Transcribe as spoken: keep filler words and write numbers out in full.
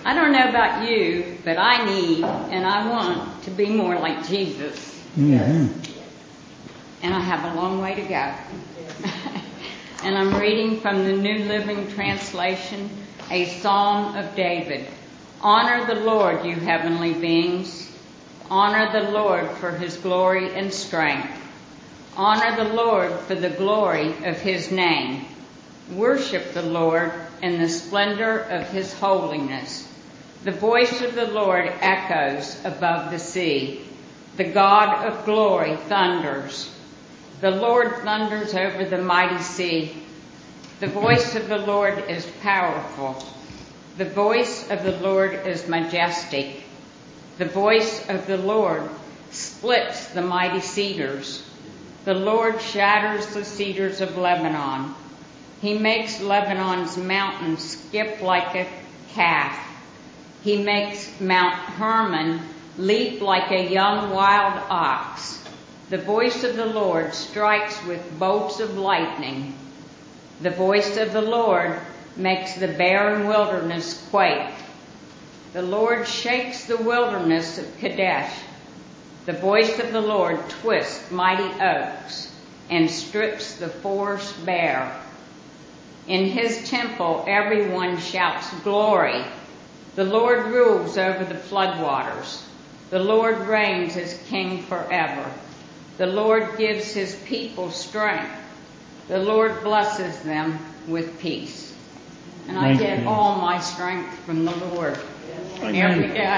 I don't know about you, but I need and I want to be more like Jesus. Mm-hmm. And I have a long way to go. And I'm reading from the New Living Translation, a Psalm of David. Honor the Lord, you heavenly beings. Honor the Lord for his glory and strength. Honor the Lord for the glory of his name. Worship the Lord in the splendor of his holiness. The voice of the Lord echoes above the sea. The God of glory thunders. The Lord thunders over the mighty sea. The voice of the Lord is powerful. The voice of the Lord is majestic. The voice of the Lord splits the mighty cedars. The Lord shatters the cedars of Lebanon. He makes Lebanon's mountains skip like a calf. He makes Mount Hermon leap like a young wild ox. The voice of the Lord strikes with bolts of lightning. The voice of the Lord makes the barren wilderness quake. The Lord shakes the wilderness of Kadesh. The voice of the Lord twists mighty oaks and strips the forest bare. In his temple everyone shouts glory. The Lord rules over the floodwaters. The Lord reigns as king forever. The Lord gives his people strength. The Lord blesses them with peace. And I Thank get you. all my strength from the Lord Amen. every day.